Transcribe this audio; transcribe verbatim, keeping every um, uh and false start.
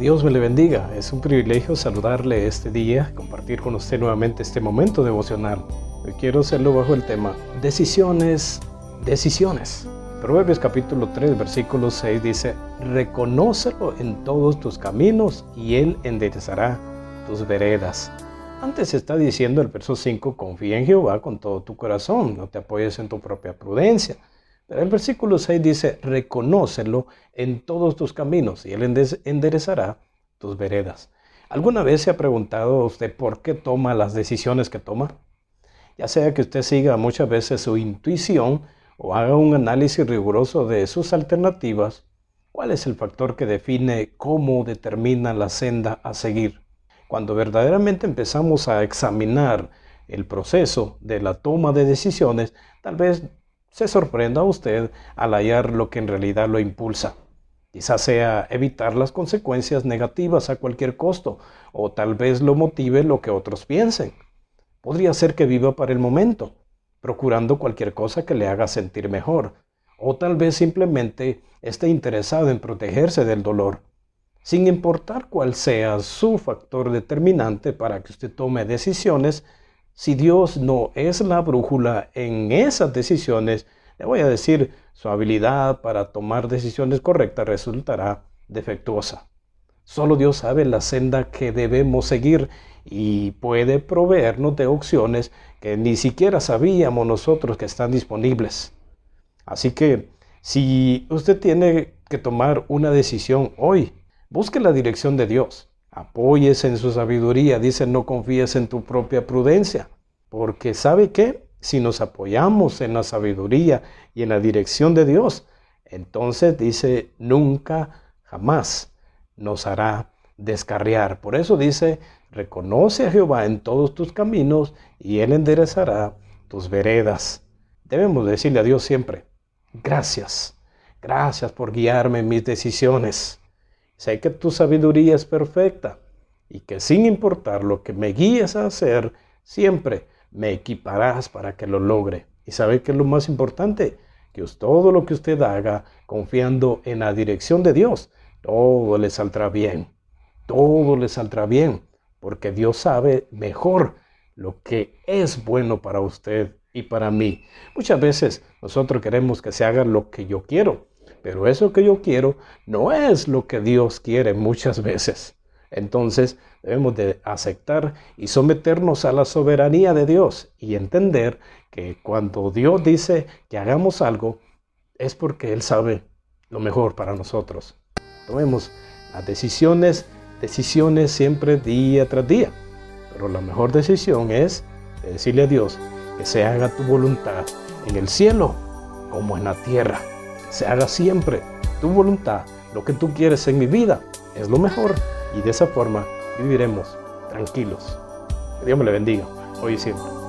Dios me le bendiga. Es un privilegio saludarle este día, compartir con usted nuevamente este momento devocional. Hoy quiero hacerlo bajo el tema Decisiones, decisiones. Proverbios capítulo tres, versículo seis dice: reconócelo en todos tus caminos y Él enderezará tus veredas. Antes está diciendo el verso cinco: confía en Jehová con todo tu corazón, no te apoyes en tu propia prudencia. Pero el versículo seis dice: reconócelo en todos tus caminos y Él enderezará tus veredas. ¿Alguna vez se ha preguntado usted por qué toma las decisiones que toma? Ya sea que usted siga muchas veces su intuición o haga un análisis riguroso de sus alternativas, ¿cuál es el factor que define cómo determina la senda a seguir? Cuando verdaderamente empezamos a examinar el proceso de la toma de decisiones, tal vez se sorprenda a usted al hallar lo que en realidad lo impulsa. Quizás sea evitar las consecuencias negativas a cualquier costo, o tal vez lo motive lo que otros piensen. Podría ser que viva para el momento, procurando cualquier cosa que le haga sentir mejor, o tal vez simplemente esté interesado en protegerse del dolor. Sin importar cuál sea su factor determinante para que usted tome decisiones, si Dios no es la brújula en esas decisiones, le voy a decir, su habilidad para tomar decisiones correctas resultará defectuosa. Solo Dios sabe la senda que debemos seguir y puede proveernos de opciones que ni siquiera sabíamos nosotros que están disponibles. Así que, si usted tiene que tomar una decisión hoy, busque la dirección de Dios. Apóyese en su sabiduría. Dice: no confíes en tu propia prudencia. Porque ¿sabe qué? Si nos apoyamos en la sabiduría y en la dirección de Dios, entonces dice, nunca, jamás nos hará descarriar. Por eso dice: reconoce a Jehová en todos tus caminos y Él enderezará tus veredas. Debemos decirle a Dios siempre: gracias, gracias por guiarme en mis decisiones. Sé que tu sabiduría es perfecta y que sin importar lo que me guíes a hacer, siempre me equiparás para que lo logre. Y sabe que es lo más importante, que todo lo que usted haga confiando en la dirección de Dios, todo le saldrá bien. Todo le saldrá bien, porque Dios sabe mejor lo que es bueno para usted y para mí. Muchas veces nosotros queremos que se haga lo que yo quiero, pero eso que yo quiero no es lo que Dios quiere muchas veces. Entonces debemos de aceptar y someternos a la soberanía de Dios y entender que cuando Dios dice que hagamos algo, es porque Él sabe lo mejor para nosotros. Tomemos las decisiones, decisiones siempre día tras día. Pero la mejor decisión es decirle a Dios que se haga tu voluntad en el cielo como en la tierra. Se haga siempre tu voluntad, lo que tú quieres en mi vida, es lo mejor. Y de esa forma viviremos tranquilos. Que Dios me le bendiga, hoy y siempre.